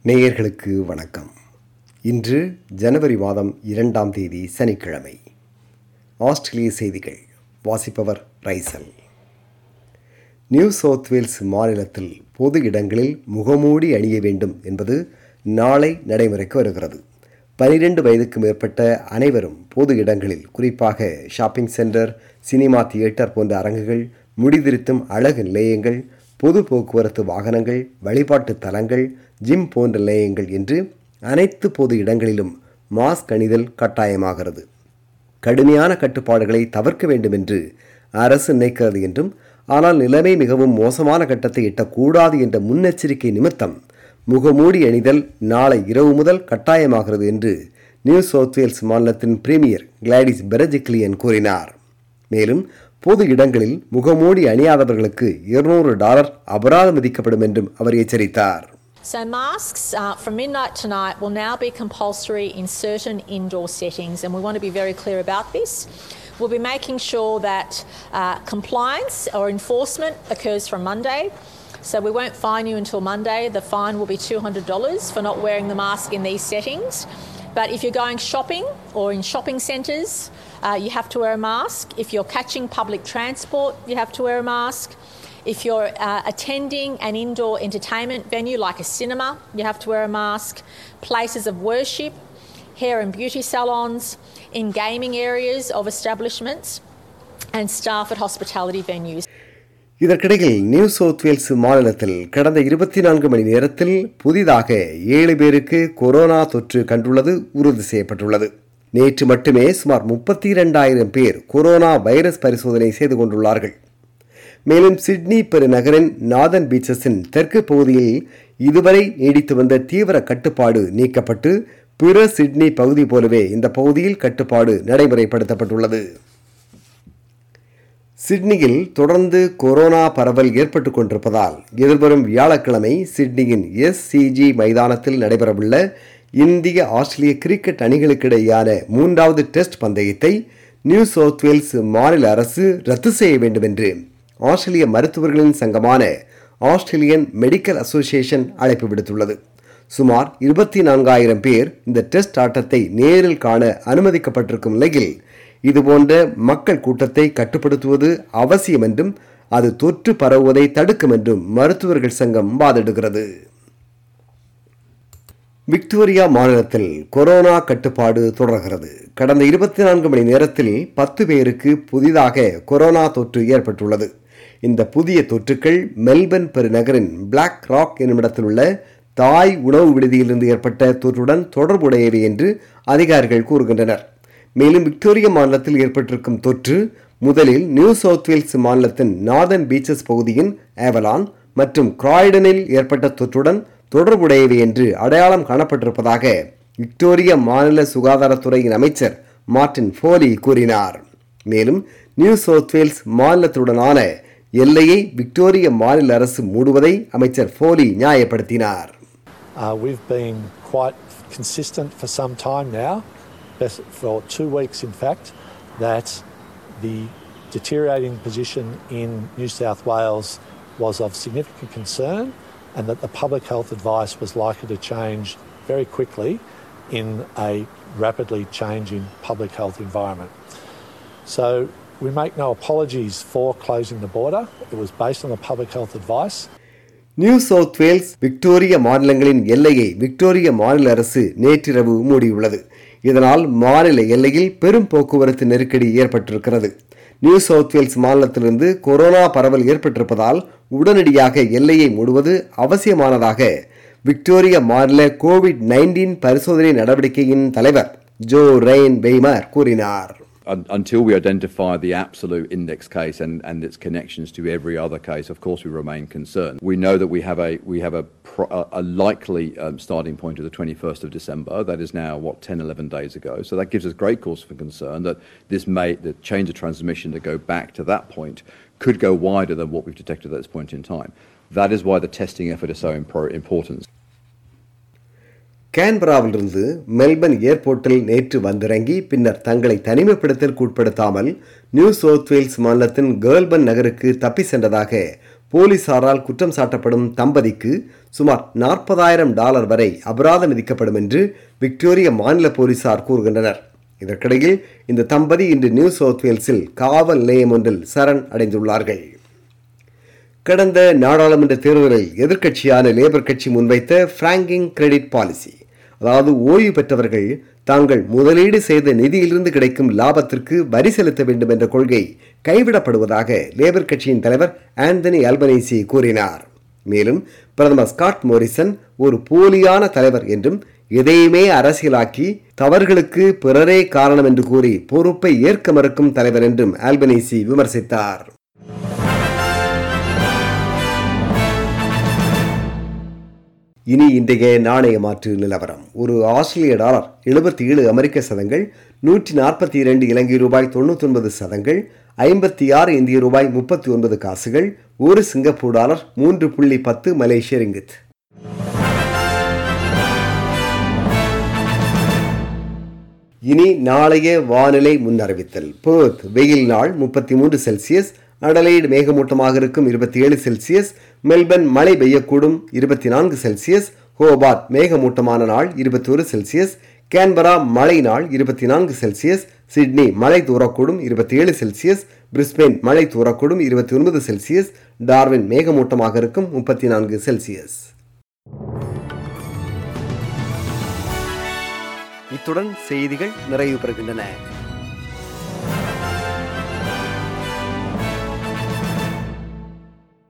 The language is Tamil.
நேயர்களுக்கு வணக்கம். இன்று ஜனவரி மாதம் 2ஆம் தேதி சனிக்கிழமை. ஆஸ்திரேலிய செய்திகள் வாசிப்பவர் ரைசல். நியூ சவுத் வேல்ஸ் மாநிலத்தில் பொது இடங்களில் முகமூடி அணிய வேண்டும் என்பது நாளை நடைமுறைக்கு வருகிறது. 12 வயதுக்கு மேற்பட்ட அனைவரும் பொது இடங்களில், குறிப்பாக ஷாப்பிங் சென்டர், சினிமா தியேட்டர் போன்ற அரங்குகள், முடிதிருத்தும் அழகு நிலையங்கள், பொது போக்குவரத்து வாகனங்கள், வழிபாட்டு தலங்கள், ஜிம் போன்ற நிலையங்கள் என்று அனைத்து பொது இடங்களிலும் மாஸ்க் அணிதல் கட்டாயமாகிறது. கடுமையான கட்டுப்பாடுகளை தவிர்க்க வேண்டும் என்று அரசு நினைக்கிறது என்றும், ஆனால் நிலைமை மிகவும் மோசமான கட்டத்தை எட்டக்கூடாது என்ற முன்னெச்சரிக்கை நிமித்தம் முகமூடி அணிதல் நாளை இரவு முதல் கட்டாயமாகிறது என்று நியூ சவுத் வேல்ஸ் மாநிலத்தின் பிரீமியர் கிளாடிஸ் பெர்ஜிக்லியன் கூறினார். மேலும் பொது இடங்களில் முகமூடி அணியாதவர்களுக்கு $200 அபராதம் விதிக்கப்படும் என்றும் அவர் எச்சரித்தார். So masks from midnight tonight will now be compulsory in certain indoor settings, and we want to be very clear about this. We'll be making sure that compliance or enforcement occurs from Monday. So we won't fine you until Monday. The fine will be $200 for not wearing the mask in these settings. But if you're going shopping or in shopping centres, you have to wear a mask. If you're catching public transport, you have to wear a mask. If you're attending an indoor entertainment venue like a cinema, you have to wear a mask. Places of worship, hair and beauty salons, in gaming areas of establishments, and staff at hospitality venues. இதற்கிடையில் நியூ சவுத் வேல்ஸ் மாநிலத்தில் கடந்த 24 மணி நேரத்தில் புதிதாக 7 பேருக்கு கொரோனா தொற்று கண்டுள்ளது உறுதி செய்யப்பட்டுள்ளது. நேற்று மட்டுமே சுமார் 32,000 பேர் கொரோனா வைரஸ் பரிசோதனை செய்து கொண்டுள்ளார்கள். மேலும் சிட்னி பெருநகரின் நார்தன் பீச்சஸின் தெற்கு பகுதியில் இதுவரை நீடித்து வந்த தீவிர கட்டுப்பாடு நீக்கப்பட்டு பிற சிட்னி பகுதி போலவே இந்த பகுதியில் கட்டுப்பாடு நடைமுறைப்படுத்தப்பட்டுள்ளது. சிட்னியில் தொடர்ந்து கொரோனா பரவல் ஏற்பட்டுக் கொண்டிருப்பதால் எதிர்வரும் வியாழக்கிழமை சிட்னியின் SCG மைதானத்தில் நடைபெறவுள்ள இந்திய ஆஸ்திரேலிய கிரிக்கெட் அணிகளுக்கிடையேயான 3வது டெஸ்ட் பந்தயத்தை நியூ சவுத் வேல்ஸ் மாநில அரசு ரத்து செய்ய வேண்டும் என்று ஆஸ்திரேலிய மருத்துவர்களின் சங்கமான ஆஸ்திரேலியன் மெடிக்கல் அசோசியேஷன் அழைப்பு விடுத்துள்ளது. சுமார் 24,000 பேர் இந்த டெஸ்ட் ஆட்டத்தை நேரில் காண அனுமதிக்கப்பட்டிருக்கும் நிலையில் இதுபோன்ற மக்கள் கூட்டத்தை கட்டுப்படுத்துவது அவசியம் என்றும் அது தொற்று பரவுவதை தடுக்கும் என்றும் மருத்துவர்கள் சங்கம் வாதிடுகிறது. விக்டோரியா மாநிலத்தில் கொரோனா கட்டுப்பாடு தொடர்கிறது. கடந்த 24 மணி நேரத்தில் 10 பேருக்கு புதிதாக கொரோனா தொற்று ஏற்பட்டுள்ளது. இந்த புதிய தொற்றுக்கள் மெல்பர்ன் பெருநகரின் பிளாக் ராக் என்னுமிடத்தில் உள்ள தாய் உணவு விடுதியிலிருந்து ஏற்பட்ட தொற்றுடன் தொடர்புடையவை என்று அதிகாரிகள் கூறுகின்றனர். மேலும் விக்டோரியா மாநிலத்தில் ஏற்பட்டிருக்கும் தொற்று முதலில் நியூ சவுத் வேல்ஸ் மாநிலத்தின் நார்தன் பீச்சஸ் பகுதியின் ஏவலான் மற்றும் கிராய்டனில் ஏற்பட்ட தொற்றுடன் தொடர்புடையவை என்று அடையாளம் காணப்பட்டிருப்பதாக விக்டோரியா மாநில சுகாதாரத்துறையின் அமைச்சர் மார்டின் ஃபோலி கூறினார். மேலும் நியூ சவுத் வேல்ஸ் மாநிலத்துடனான எல்லையை விக்டோரியா மாநில அரசு மூடுவதை அமைச்சர் ஃபோலி நியாயப்படுத்தினார். We've been quite consistent for some time now, for 2 weeks in fact, that the deteriorating position in New South Wales was of significant concern and that the public health advice was likely to change very quickly in a rapidly changing public health environment. So we make no apologies for closing the border. It was based on the public health advice. New South Wales Victoria மாநிலங்களின் எல்லையை விக்டோரியா மாநில அரசு நேற்றிரவு மூடியுள்ளது. இதனால் மாநில எல்லையில் பெரும் போக்குவரத்து நெருக்கடி ஏற்பட்டிருக்கிறது. நியூ சவுத் வேல்ஸ் மாநிலத்திலிருந்து கொரோனா பரவல் ஏற்பட்டிருப்பதால் உடனடியாக எல்லையை மூடுவது அவசியமானதாக விக்டோரியா மாநில COVID-19 பரிசோதனை நடவடிக்கையின் தலைவர் ஜோ ரெயின் பெய்மர் கூறினார். Until we identify the absolute index case and its connections to every other case, of course we remain concerned. We know that we have a likely starting point of the 21st of December. That is now 10-11 days ago. So that gives us great cause for concern that the change of transmission to go back to that point could go wider than what we've detected at this point in time. That is why the testing effort is so important. கேன்பராவிலிருந்து மெல்பர்ன் ஏர்போர்ட்டில் நேற்று வந்திறங்கி பின்னர் தங்களை தனிமைப்படுத்தலுக்கு உட்படுத்தாமல் நியூ சவுத் வேல்ஸ் மாநிலத்தின் கேர்ல்பர்ன் நகருக்கு தப்பி சென்றதாக போலீசாரால் குற்றம் சாட்டப்படும் தம்பதிக்கு சுமார் $40,000 வரை அபராதம் விதிக்கப்படும் என்று விக்டோரியா மாநில போலீசார் கூறுகின்றனர். இதற்கிடையில் இந்த தம்பதி இன்று நியூ சவுத் வேல்ஸில் காவல் நிலையம் ஒன்றில் சரண் அடைந்துள்ளார்கள். கடந்த நாடாளுமன்ற தேர்தலில் எதிர்க்கட்சியான லேபர் கட்சி முன்வைத்த பிராங்கிங் கிரெடிட் பாலிசி, அதாவது ஓய்வு பெற்றவர்கள் தாங்கள் முதலீடு செய்த நிதியிலிருந்து கிடைக்கும் லாபத்திற்கு வரி செலுத்த வேண்டும் என்ற கொள்கை கைவிடப்படுவதாக லேபர் கட்சியின் தலைவர் ஆந்தனி அல்பனீசி கூறினார். மேலும் பிரதமர் ஸ்காட் மோரிசன் ஒரு போலியான தலைவர் என்றும் எதையுமே அரசியலாக்கி தவறுகளுக்கு பிறரே காரணம் என்று கூறி பொறுப்பை ஏற்க மறுக்கும் தலைவர் என்றும் அல்பனீசி விமர்சித்தார். இனி இன்றைய நாணய மாற்று நிலவரம். ஒரு ஆஸ்திரேலிய டாலர் 77 அமெரிக்க சதங்கள், 142 இலங்கை ரூபாய் 99 சதங்கள், 56 இந்திய ரூபாய் 39 காசுகள், ஒரு சிங்கப்பூர் டாலர் 3.10 மலேசிய ரிங்கித். இனி நாளைய வானிலை முன்னறிவித்தல். பெர்த் வெயில் நாள் 33 செல்சியஸ், அடலைடு மேகமூட்டமாக இருக்கும் 27 செல்சியஸ், மெல்பர்ன் மழை பெய்யக்கூடும் 24 செல்சியஸ், ஹோபார்ட் மேகமூட்டமான நாள் 21 செல்சியஸ், கேன்பரா மழை நாள் 24 செல்சியஸ், சிட்னி மழை தூரக்கூடும் 27 செல்சியஸ், பிரிஸ்பேன் மழை தூரக்கூடும் 29 செல்சியஸ், டார்வின் மேகமூட்டமாக இருக்கும் 34 செல்சியஸ். இத்துடன் செய்திகள் நிறைவு பெறுகின்றன.